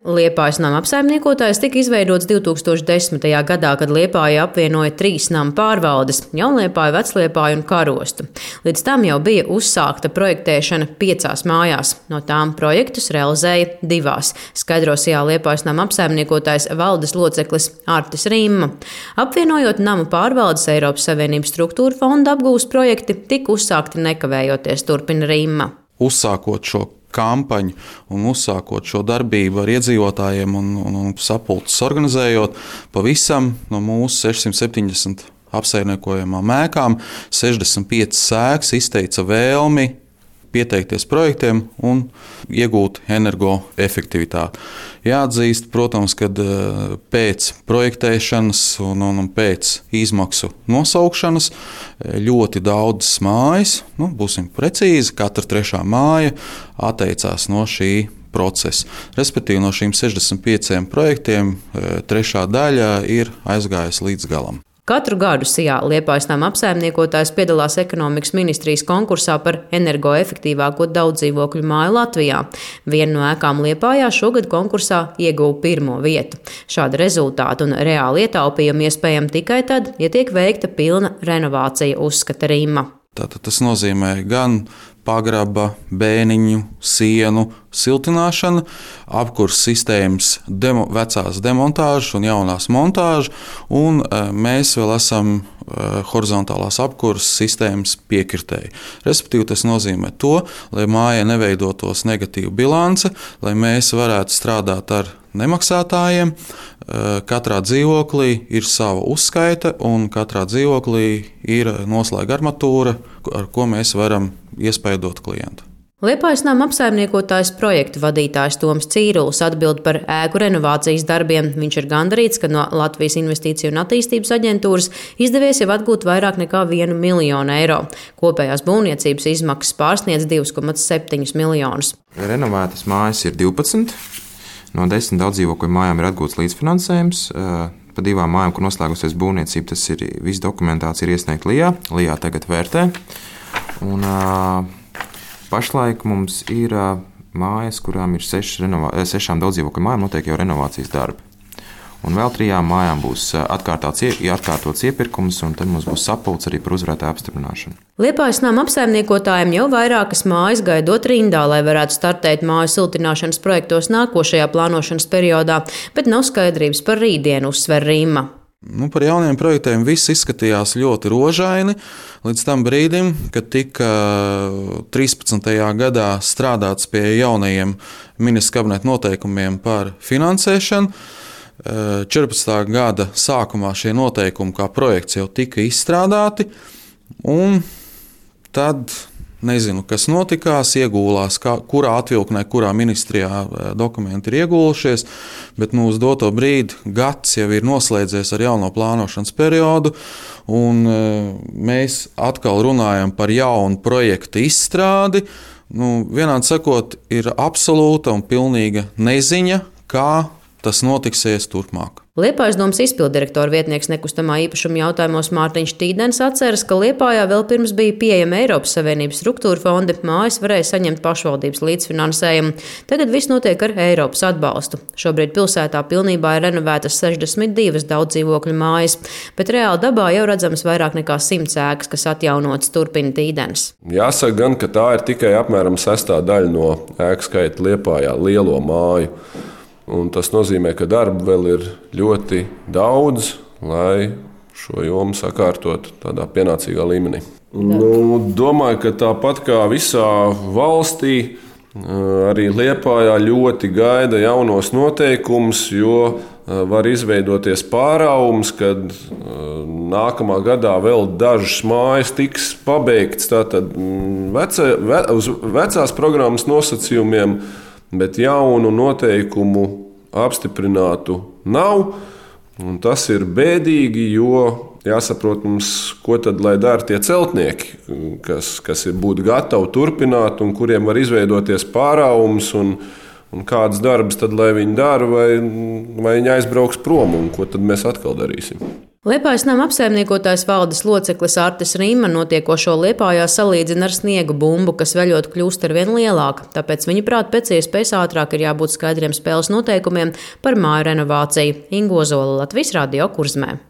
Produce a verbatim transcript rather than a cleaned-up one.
Liepājas nama apsaimniekotājs tika izveidots divs tūkstoši desmitajā gadā, kad Liepāja apvienoja trīs nama pārvaldes – Jaunliepāju, Vecliepāju un Karostu. Līdz tam jau bija uzsākta projektēšana piecās mājās. No tām projektus realizēja divās, skaidro Sijā Liepājas nama apsaimniekotājs valdes loceklis Artis Rimma. Apvienojot nama pārvaldes, Eiropas Savienības struktūra fonda apgūves projekti tika uzsākti nekavējoties, turpina Rimma. Uzsākot šo kampaņu un uzsākot šo darbību ar iedzīvotājiem un, un, un sapulces organizējot, pavisam no mūsu sešsimt septiņdesmit apsaimniekojamām ēkām sešdesmit piecas ēkas izteica vēlmi pieteikties projektiem un iegūt energoefektivitāti. Jāatzīst, protams, ka pēc projektēšanas un, un, un pēc izmaksu nosaukšanas ļoti daudzas mājas, nu, būsim precīzi, katra trešā māja atteicās no šī procesa. Respektīvi, no šīm sešdesmit pieciem projektiem trešā daļa ir aizgājusi līdz galam. Katru gadu Sijā Liepājas nama apsaimniekotājs piedalās ekonomikas ministrijas konkursā par energoefektīvāko daudzdzīvokļu māju Latvijā. Viena no ēkām Liepājā šogad konkursā ieguva pirmo vietu. Šāda rezultāta un reāli ietaupījumi iespējami tikai tad, ja tiek veikta pilna renovācija, uzskata Rimma. Tātad tas nozīmē gan pagraba, bēniņu, sienu siltināšana, apkurs sistēmas demo, vecās demontāžas un jaunās montāžas, un mēs vēl esam horizontālās apkurs sistēmas piekritēji. Respektīvi, tas nozīmē to, lai mājai neveidotos negatīva bilance, lai mēs varētu strādāt ar nemaksātājiem. Katrā dzīvoklī ir sava uzskaita, un katrā dzīvoklī ir noslēga armatūra, ar ko mēs varam iespaidot klientu. Liepājas nama apsaimniekotājs projektu vadītājs Toms Cīrulis atbild par ēku renovācijas darbiem. Viņš ir gandarīts, ka no Latvijas Investīciju un attīstības aģentūras izdevies jau atgūt vairāk nekā vienu miljonu eiro. Kopējās būvniecības izmaksas pārsniedz divus komats septiņus miljonus. Renovētas mājas ir divpadsmit. No desmit daudzdzīvokļu mājām ir atgūts līdzfinansējums. Pa divām mājām, kur noslēgusies būvniecība, tas ir viss dokumentācija ir iesniegta Lijā. Lijā tagad vērtē. Un, pašlaik mums ir mājas, kurām ir seši renovā, sešām daudzdzīvokļu mājām notiek jau renovācijas darbi. Un vēl trijām mājām būs atkārtots iepirkums, un tad mums būs sapulce arī par uzvarētāju apstiprināšanu. Liepājas nama apsaimniekotājiem jau vairākas mājas gaidot rindā, lai varētu startēt māju siltināšanas projektos nākošajā plānošanas periodā, bet nav skaidrības par rītdienu, uzsver Rimma. Nu, par jauniem projektiem viss izskatījās ļoti rožaini līdz tam brīdim, kad tika trīspadsmitajā gadā strādāts pie jaunajiem ministra kabineta noteikumiem par finansēšanu. četrpadsmitā gada sākumā šie noteikumi kā projekts jau tika izstrādāti, un tad nezinu, kas notikās, iegūlās, kā, kurā atvilknē, kurā ministrijā dokumenti ir iegūlušies, bet nu, uz doto brīdi gads jau ir noslēdzies ar jauno plānošanas periodu, un mēs atkal runājam par jaunu projektu izstrādi. Nu, vienādi sakot, ir absolūta un pilnīga neziņa, kā tas notiksies turpmāk. Liepājas domas izpilddirektora vietnieks nekustamā īpašuma jautājumos Mārtiņš Tīdens atceras, ka Liepājā vēl pirms bija pieejama Eiropas Savienības struktūra fondi, mājas varēja saņemt pašvaldības līdzfinansējumu. Tagad viss notiek ar Eiropas atbalstu. Šobrīd pilsētā pilnībā ir renovētas sešdesmit divas daudzdzīvokļu mājas, bet reāli dabā jau redzamas vairāk nekā simts ēkas, kas atjaunotas, turpina Tīdens. Jāsaka gan, ka tā ir tikai apmēram sestā daļa no ēku skaita Liepājā lielo māju. Un tas nozīmē, ka darba vēl ir ļoti daudz, lai šo jomu sakārtotu tādā pienācīgā līmenī. Nu, domāju, ka tāpat kā visā valstī, arī Liepājā ļoti gaida jaunos noteikumus, jo var izveidoties pāraums, kad nākamā gadā vēl dažas mājas tiks pabeigts tātad vecā, ve, uz vecās programmas nosacījumiem, bet jaunu noteikumu apstiprinātu nav. Un tas ir bēdīgi, jo jāsaprot mums, ko tad lai dara tie celtnieki, kas, kas ir būtu gatavi turpināt un kuriem var izveidoties pāraums un, un kādas darbas tad lai viņi dara vai, vai viņi aizbrauks prom un ko tad mēs atkal darīsim. Liepājas nama apsaimniekotājs valdes loceklis Artis Rīma notiekošo Liepājā salīdzina ar sniega bumbu, kas veļot kļūst arvien lielāka. Tāpēc viņa prāt pēc iespējas ātrāk ir jābūt skaidriem spēles noteikumiem par māju renovāciju. Ingo Zola, Latvijas Radio, Kurzmē.